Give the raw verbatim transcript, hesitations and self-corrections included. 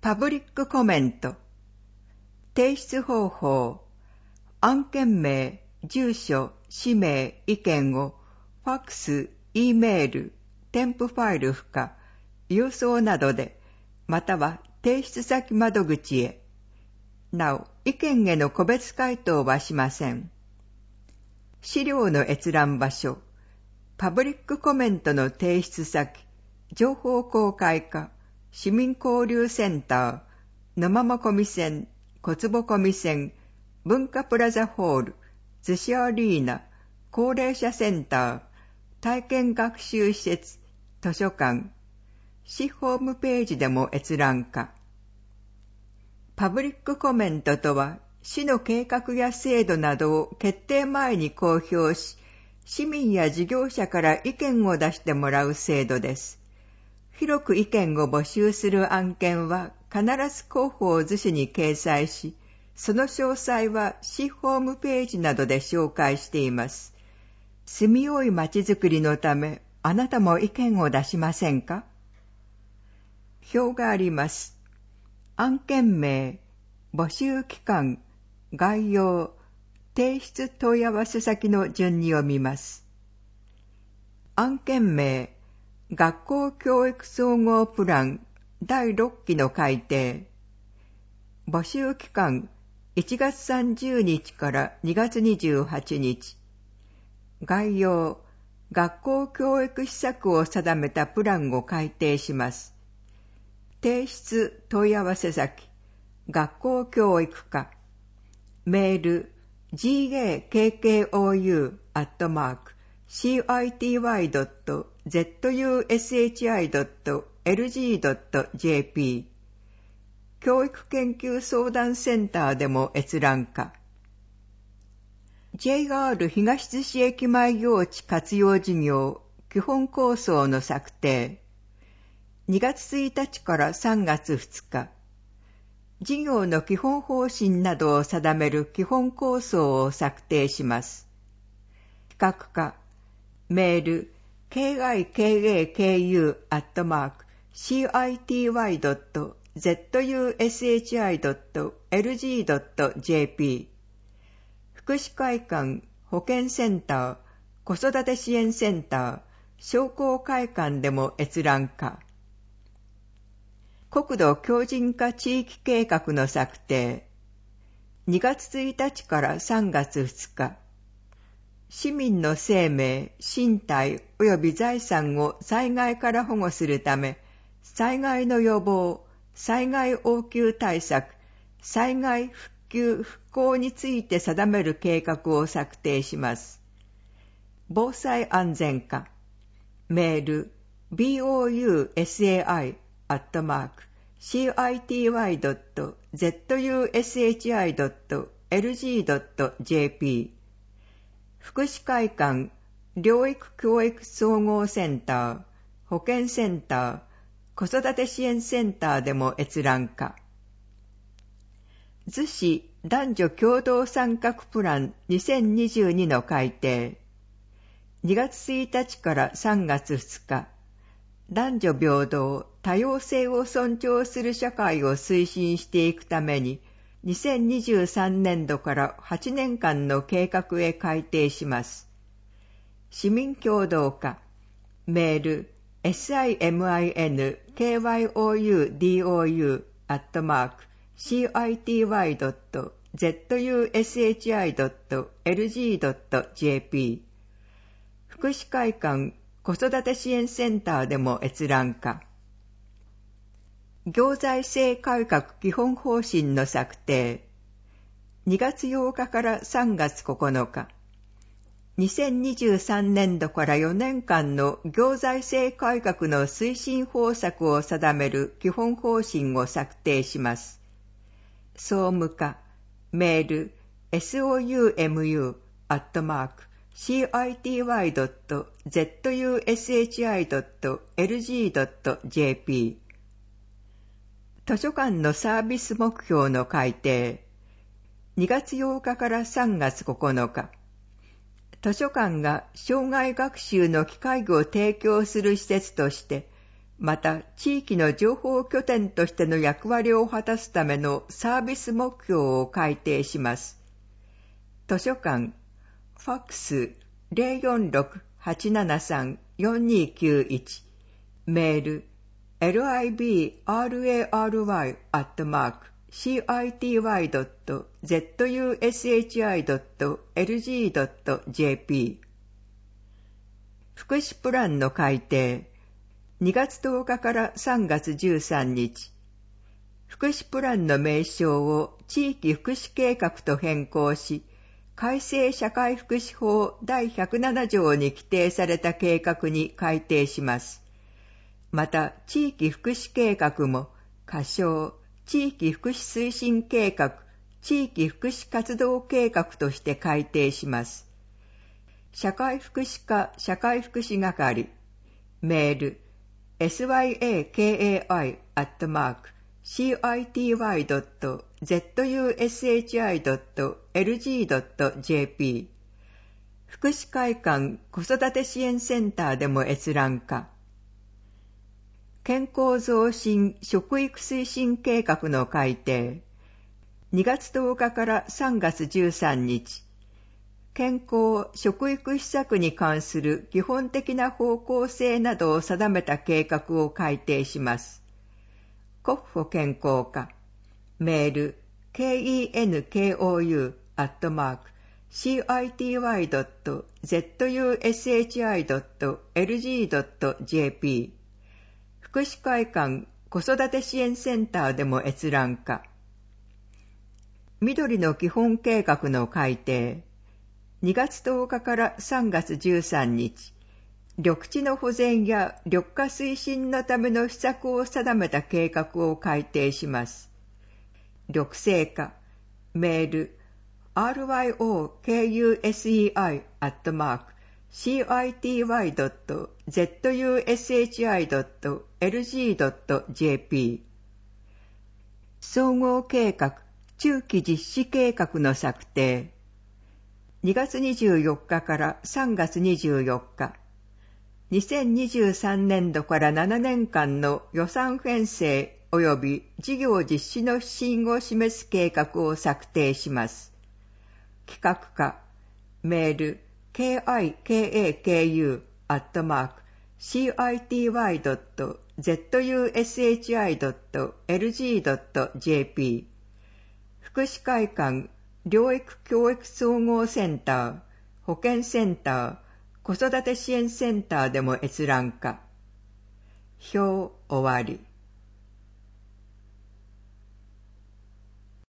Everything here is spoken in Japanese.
パブリックコメント。提出方法。案件名、住所、氏名、意見をファックス、Eメール、添付ファイル付加、郵送などで、または提出先窓口へ。なお、意見への個別回答はしません。資料の閲覧場所。パブリックコメントの提出先、情報公開課、市民交流センター、沼間小見線、小坪小見線、文化プラザホール、逗子アリーナ、高齢者センター、体験学習施設、図書館、市ホームページでも閲覧可。パブリックコメントとは、市の計画や制度などを決定前に公表し、市民や事業者から意見を出してもらう制度です。広く意見を募集する案件は必ず広報図紙に掲載し、その詳細は市ホームページなどで紹介しています。住みよいまちづくりのため、あなたも意見を出しませんか？表があります。案件名、募集期間、概要、提出問い合わせ先の順に読みます。案件名、学校教育総合プランだいろっきの改定。募集期間いちがつさんじゅうにちからにがつにじゅうはちにち。概要、学校教育施策を定めたプランを改定します。提出問い合わせ先、学校教育課。メール、ジーエーケーケーオーユー アットマーク シーアイティーワイドット ゼットユーエスエイチアイドットエルジードットジェーピー 教育研究相談センターでも閲覧可。ジェイアール 東逗子駅前用地活用事業基本構想の策定。にがつついたちからさんがつふつか。事業の基本方針などを定める基本構想を策定します。企画課。メール、ケーアイケーエーケーユー アットマーク シーアイティーワイドット ゼットユーエスエイチアイドットエルジードットジェーピー 福祉会館、保健センター、子育て支援センター、商工会館でも閲覧可。国土強靭化地域計画の策定。にがつついたちからさんがつふつか。市民の生命、身体及び財産を災害から保護するため、災害の予防、災害応急対策、災害復旧・復興について定める計画を策定します。防災安全課。メール、ビーオーユーエスエーアイ アットマーク シーアイティーワイドット ゼットユーエスエイチアイドットエルジードットジェーピー 福祉会館、療育教育総合センター、保健センター、子育て支援センターでも閲覧可。逗子男女共同参画プランにせんにじゅうにの改定。にがつついたちからさんがつふつか。男女平等、多様性を尊重する社会を推進していくために、にせんにじゅうさんねんどからはちねんかんの計画へ改定します。市民協働課。メール、シミンキョウ アットマーク シーアイティーワイドット ゼットユーエスエイチアイドットエルジードットジェーピー 福祉会館子育て支援センターでも閲覧可。行財政改革基本方針の策定。にがつようかからさんがつここのか。にせんにじゅうさんねんどからよねんかんの行財政改革の推進方策を定める基本方針を策定します。総務課。メール、ソウム アットマーク シーアイティーワイドット ゼットユーエスエイチアイドットエルジードットジェーピー 図書館のサービス目標の改定。にがつようかからさんがつここのか。図書館が生涯学習の機会を提供する施設として、 また地域の情報拠点としての役割を果たすためのサービス目標を改定します。図書館、ファックス ゼロよんろく はちななさん よんにきゅういち、メール エルアイビーラレーアールワイ アットマーク シーアイティーワイ ドット ゼットユーエスエイチアイ ドット エルジー ドット ジェーピー。 福祉プランの改定。にがつとおかからさんがつじゅうさんにち、福祉プランの名称を地域福祉計画と変更し、改正社会福祉法だいひゃくななじょうに規定された計画に改定します。また、地域福祉計画も、仮称、地域福祉推進計画、地域福祉活動計画として改定します。社会福祉課社会福祉係、メール、エスワイエーケーエーアイ アットマーク シーアイティーワイ ドット ゼットユーエスエイチアイ ドット エルジー ドット ジェーピー。 福祉会館子育て支援センターでも閲覧可。健康増進食育推進計画の改定。にがつとおかからさんがつじゅうさんにち、健康・食育施策に関する基本的な方向性などを定めた計画を改定します。国保健康課、メール、ケーイーエヌケーオーユー アットマーク、シーアイティーワイ ドット ゼットユーエスエイチアイ ドット エルジー ドット ジェーピー。福祉会館子育て支援センターでも閲覧可。緑の基本計画の改定。にがつとおかからさんがつじゅうさんにち、緑地の保全や緑化推進のための施策を定めた計画を改定します。緑生課、メール、アールワイオーケーユーエスイーアイ アットマーク シーアイティーワイ ドット ゼットユーエスエイチアイ ドット エルジー ドット ジェーピー。総合計画、中期実施計画の策定。にがつにじゅうよっかからさんがつにじゅうよっか、にせんにじゅうさんねんどからななねんかんの予算編成及び事業実施の指針を示す計画を策定します。企画課、メール、ケーアイケーエーケーユー アットマーク シーアイティーワイ ドット ゼットユーエスエイチアイ ドット エルジー ドット ジェーピー。福祉会館療育教育総合センター、保健センター、子育て支援センターでも閲覧可。表終わり。